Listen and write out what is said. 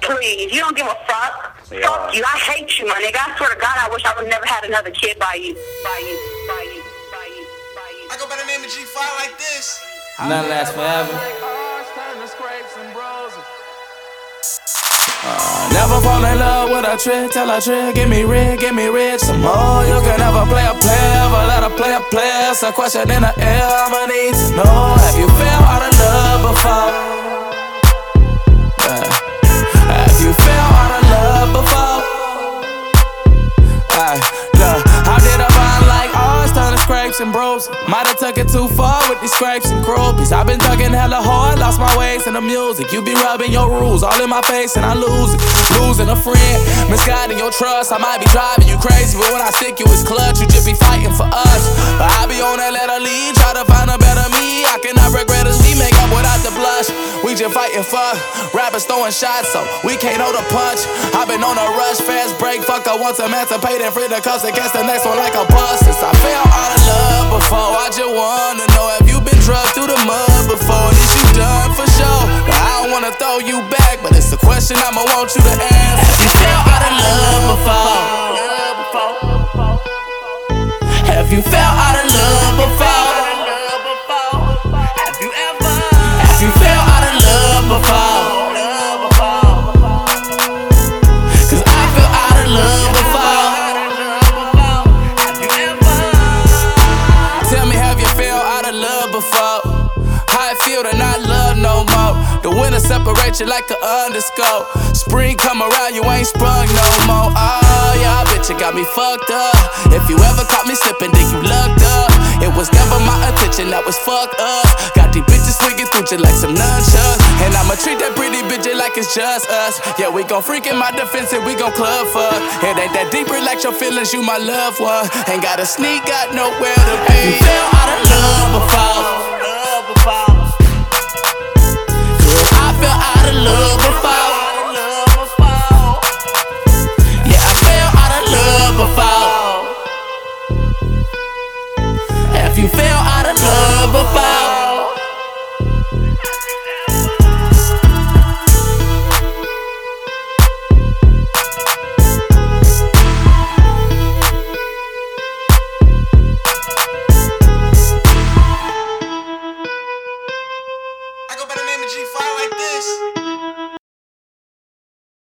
Please, you don't give a fuck. Yeah. Fuck you. I hate you, my nigga. I swear to God, I wish I would never had another kid by you. I go by the name of G5 like this. Nothing lasts forever. Never fall in love with a trick, tell a trick, give me rich, some more. You can never play a player, ever let a player. It's a question in the air, I'ma need to know. Have you fell out of love before? Have you fell out of love before? Look, how did a bond like ours turn to scrapes and bruises? Might have took it too far with these scrapes and groupies. I've been thugging hella hard, lost my ways in the music. You be rubbing your rules all in my face and I lose it. Losing a friend, misguiding your trust. I might be driving you crazy, but when I stick you, it's clutch. You just be fighting for us. But I be on that letter lead, try to find a better me. I cannot regret as we make up without the blush. We just fighting for rappers throwing shots, so we can't hold a punch. I've been on a rush, fast break. Fuck, I want emancipated, free the cuffs and catch the next one like a bus. Since I fell out of love before, I just wanna know, have you been drugged through the mud before? This you done for sure. But I don't wanna throw you back, but it's a question I'ma want you to ask. Have you fell out of love before? Have you fell out of love before? Have you ever? Have you fell out of love before? Cause I fell out of love before. Have you ever? Tell me, have you fell out of love before? How it feel to not love no more? The winter separate you like an underscore. Spring come around, you ain't sprung no more. Oh yeah, bitch, you got me fucked up. If you ever caught me slipping, then you lucked up. It was never my intention, that was fucked up. Got these bitches swinging through you like some nunchucks. And I'ma treat that pretty bitch like it's just us. Yeah, we gon' freak in my defense and we gon' club fuck. It ain't that deep, relax your feelings, you my loved one. Ain't gotta sneak, got nowhere to be. Have you fell out of love before? I fell out of love before. Yeah, I fell out of love before. Have you fell